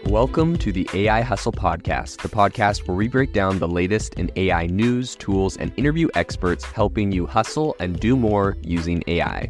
Welcome to the AI Hustle Podcast, the podcast where we break down the latest in AI news, tools, and interview experts helping you hustle and do more using AI.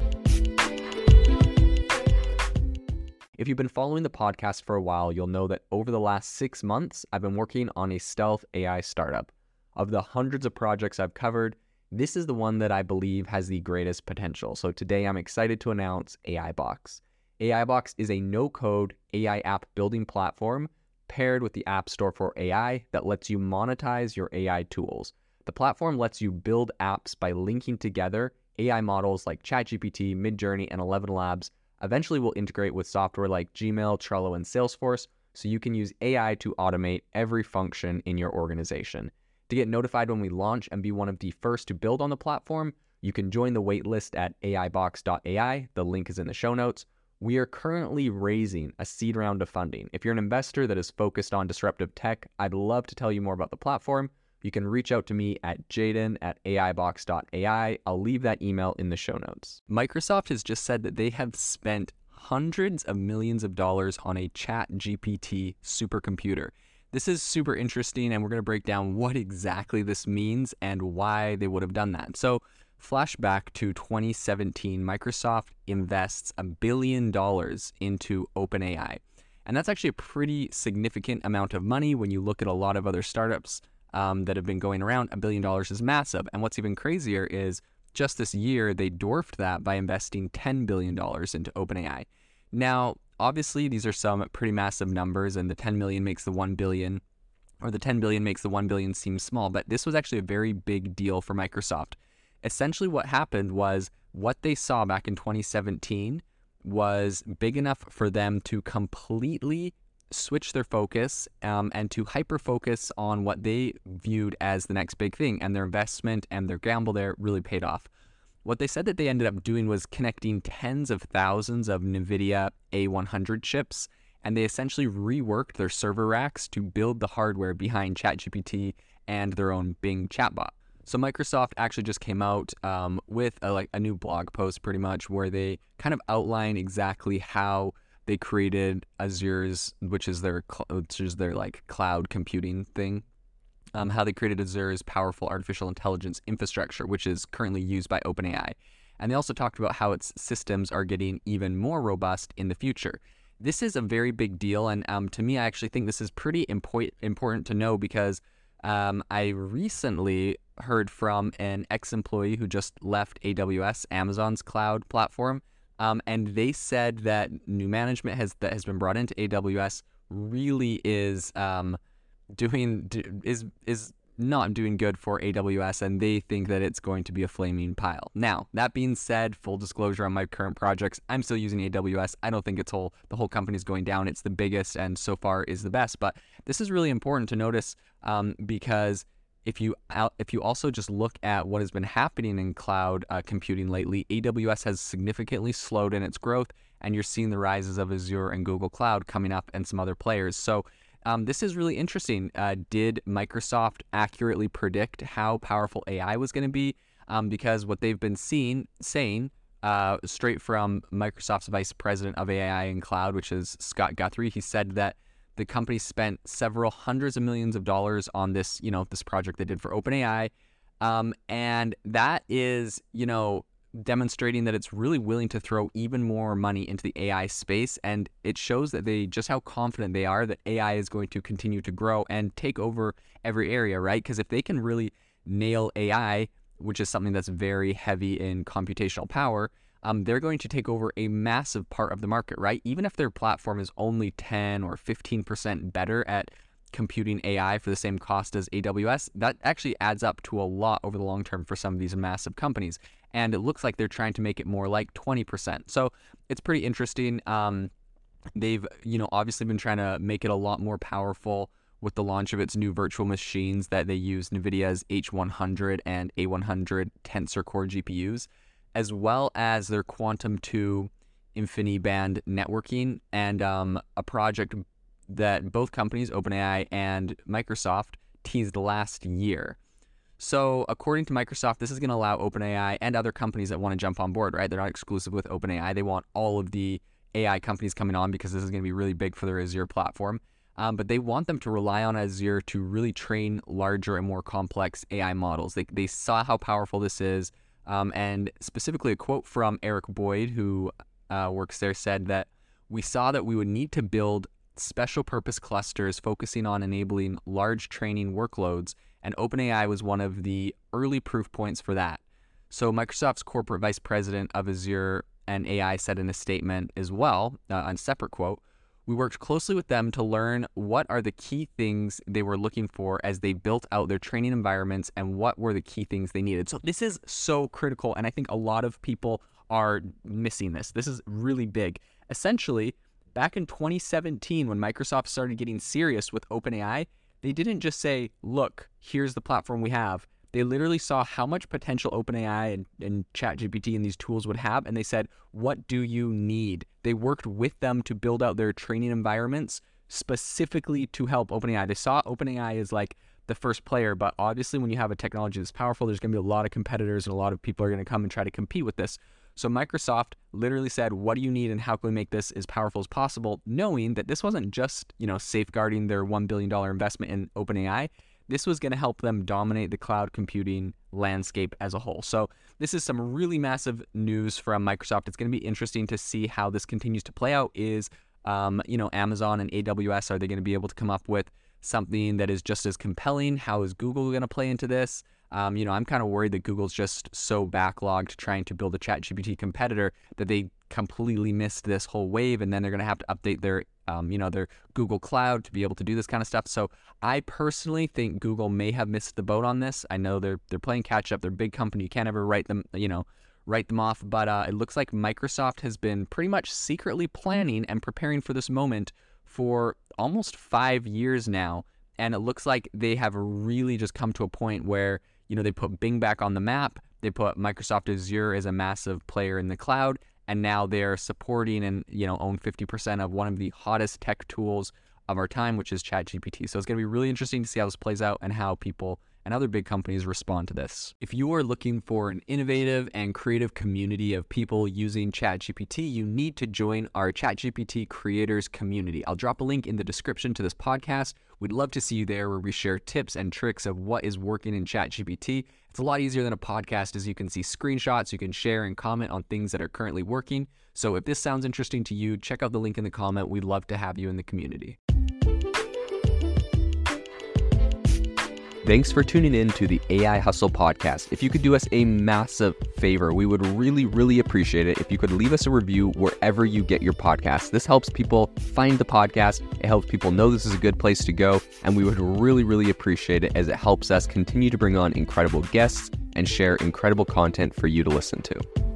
If you've been following the podcast for a while, you'll know that over the last 6 months, I've been working on a stealth AI startup. Of the hundreds of projects I've covered, this is the one that I believe has the greatest potential. So today I'm excited to announce AIBox. AIBox is a no-code AI app building platform paired with the App Store for AI that lets you monetize your AI tools. The platform lets you build apps by linking together AI models like ChatGPT, Midjourney, and ElevenLabs. Eventually will integrate with software like Gmail, Trello, and Salesforce, so you can use AI to automate every function in your organization. To get notified when we launch and be one of the first to build on the platform, you can join the waitlist at aibox.ai. The link is in the show notes. We are currently raising a seed round of funding. If you're an investor that is focused on disruptive tech, I'd love to tell you more about the platform. You can reach out to me at jaden@aibox.ai. I'll leave that email in the show notes. Microsoft has just said that they have spent hundreds of millions of dollars on a ChatGPT supercomputer. This is super interesting, and we're going to break down what exactly this means and why they would have done that. So, flashback to 2017, Microsoft invests $1 billion into OpenAI. And that's actually a pretty significant amount of money when you look at a lot of other startups that have been going around. $1 billion is massive. And what's even crazier is just this year, they dwarfed that by investing $10 billion into OpenAI. Now, obviously, these are some pretty massive numbers, and the 10 million makes the 1 billion, or the 10 billion makes the 1 billion seem small, but this was actually a very big deal for Microsoft. Essentially what happened was what they saw back in 2017 was big enough for them to completely switch their focus and to hyper-focus on what they viewed as the next big thing, and their investment and their gamble there really paid off. What they said that they ended up doing was connecting tens of thousands of NVIDIA A100 chips, and they essentially reworked their server racks to build the hardware behind ChatGPT and their own Bing chatbot. So Microsoft actually just came out with a new blog post pretty much where they kind of outline exactly how they created Azure's, which is their like cloud computing thing. How they created Azure's powerful artificial intelligence infrastructure, which is currently used by OpenAI. And they also talked about how its systems are getting even more robust in the future. This is a very big deal, and to me, I actually think this is pretty important to know because I recently heard from an ex-employee who just left AWS, Amazon's cloud platform, and they said that new management that has been brought into AWS really is not doing good for AWS, and they think that it's going to be a flaming pile. Now, that being said, full disclosure on my current projects, I'm still using AWS. I don't think the whole company is going down. It's the biggest and so far is the best. But this is really important to notice because if you also just look at what has been happening in cloud computing lately, AWS has significantly slowed in its growth, and you're seeing the rises of Azure and Google Cloud coming up and some other players. So this is really interesting. Did Microsoft accurately predict how powerful AI was going to be? Because what they've been saying straight from Microsoft's vice president of AI and cloud, which is Scott Guthrie, he said that the company spent several hundreds of millions of dollars on this, this project they did for OpenAI. And that is, demonstrating that it's really willing to throw even more money into the AI space. And it shows that just how confident they are that AI is going to continue to grow and take over every area, right? Because if they can really nail AI, which is something that's very heavy in computational power, they're going to take over a massive part of the market, right? Even if their platform is only 10 or 15% better at computing AI for the same cost as AWS, that actually adds up to a lot over the long term for some of these massive companies. And it looks like they're trying to make it more like 20%. So it's pretty interesting. They've, obviously been trying to make it a lot more powerful with the launch of its new virtual machines that they use NVIDIA's H100 and A100 Tensor Core GPUs, as well as their Quantum 2 InfiniBand networking, and a project that both companies, OpenAI and Microsoft, teased last year. So according to Microsoft, this is going to allow OpenAI and other companies that want to jump on board, right? They're not exclusive with OpenAI. They want all of the AI companies coming on because this is going to be really big for their Azure platform. but they want them to rely on Azure to really train larger and more complex AI models. They saw how powerful this is, and specifically a quote from Eric Boyd, who works there, said that we saw that we would need to build special purpose clusters focusing on enabling large training workloads, and OpenAI was one of the early proof points for that. So Microsoft's corporate vice president of Azure and AI said in a statement as well, on a separate quote, "We worked closely with them to learn what are the key things they were looking for as they built out their training environments and what were the key things they needed." So this is so critical, and I think a lot of people are missing this. This is really big. Essentially, back in 2017, when Microsoft started getting serious with OpenAI, they didn't just say, look, here's the platform we have. They literally saw how much potential OpenAI and ChatGPT and these tools would have, and they said, what do you need? They worked with them to build out their training environments specifically to help OpenAI. They saw OpenAI as like the first player, but obviously when you have a technology that's powerful, there's going to be a lot of competitors and a lot of people are going to come and try to compete with this. So Microsoft literally said, what do you need and how can we make this as powerful as possible, knowing that this wasn't just, safeguarding their $1 billion investment in OpenAI. This was going to help them dominate the cloud computing landscape as a whole. So this is some really massive news from Microsoft. It's going to be interesting to see how this continues to play out. Is, Amazon and AWS, are they going to be able to come up with something that is just as compelling? How is Google going to play into this? I'm kind of worried that Google's just so backlogged trying to build a ChatGPT competitor that they completely missed this whole wave, and then they're going to have to update their Google Cloud to be able to do this kind of stuff. So I personally think Google may have missed the boat on this. I know they're playing catch up. They're a big company. You can't ever write them off. But it looks like Microsoft has been pretty much secretly planning and preparing for this moment for almost 5 years now. And it looks like they have really just come to a point where, they put Bing back on the map. They put Microsoft Azure as a massive player in the cloud. And now they're supporting and, own 50% of one of the hottest tech tools of our time, which is ChatGPT. So it's going to be really interesting to see how this plays out and how people and other big companies respond to this. If you are looking for an innovative and creative community of people using ChatGPT, you need to join our ChatGPT creators community. I'll drop a link in the description to this podcast. We'd love to see you there, where we share tips and tricks of what is working in ChatGPT. It's a lot easier than a podcast, as you can see screenshots, you can share and comment on things that are currently working. So if this sounds interesting to you, check out the link in the comment. We'd love to have you in the community. Thanks for tuning in to the AI Hustle podcast. If you could do us a massive favor, we would really, really appreciate it if you could leave us a review wherever you get your podcasts. This helps people find the podcast. It helps people know this is a good place to go. And we would really, really appreciate it, as it helps us continue to bring on incredible guests and share incredible content for you to listen to.